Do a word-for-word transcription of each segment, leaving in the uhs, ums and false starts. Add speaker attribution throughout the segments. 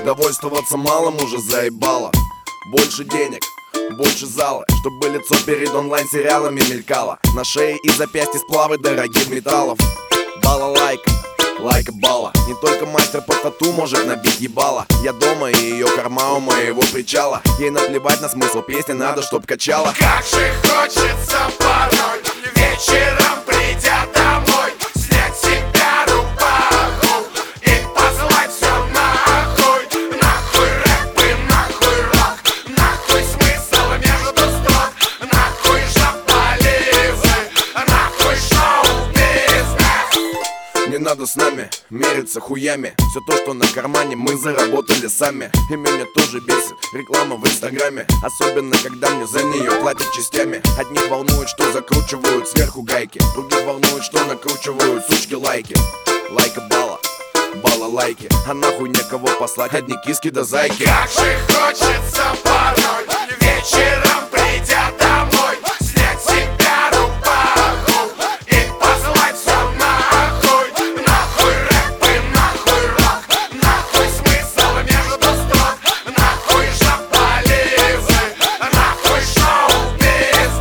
Speaker 1: Довольствоваться малым уже заебало. Больше денег, больше зала, чтобы лицо перед онлайн-сериалами мелькало. На шее и запястье сплавы дорогих металлов. Балалайка, лайка бала. Не только мастер по тату может набить ебало. Я дома и ее корма у моего причала. Ей наплевать на смысл песни, надо чтоб качала.
Speaker 2: Как же хочется порой, вечером придя домой, снять себя рубаху и послать все нахуй. Нахуй рэп и нахуй рок, нахуй смысл между строк, нахуй жополизы, нахуй шоу-бизнес.
Speaker 1: Не надо с нами мериться хуями. Все то, что на кармане, мы заработали сами. И меня тоже бесит реклама в инстаграме. Особенно, когда мне за нее платят частями. Одних волнует, что закручивают сверху гайки, других волнует, что накручивают сучки лайки. Лайка бала, бала лайки. А нахуй некого послать, одни киски да зайки.
Speaker 2: Как же хочется порой, вечером придя домой, снять себя рубаху и послать все нахуй. Нахуй рэп и нахуй рок, нахуй смысл между строк, нахуй жополизы, нахуй шоу-бизнес.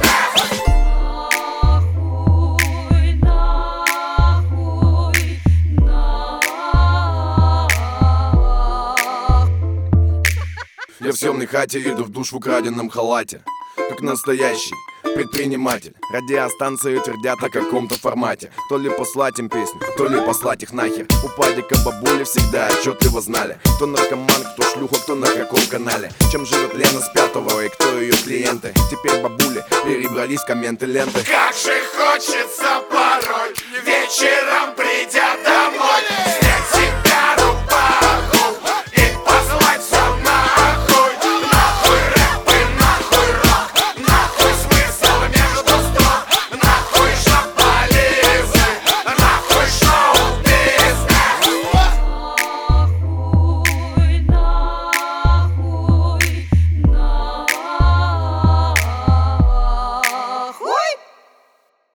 Speaker 1: Я в съемной хате иду в душ в украденном халате, как настоящий предприниматель. Радиостанции твердят о каком-то формате. То ли послать им песню, то ли послать их нахер. У падика бабули всегда отчетливо знали, кто наркоман, кто шлюха, кто на каком канале. Чем живет Лена с пятого и кто ее клиенты. Теперь бабули перебрались в комменты ленты.
Speaker 2: Как же хочется порой,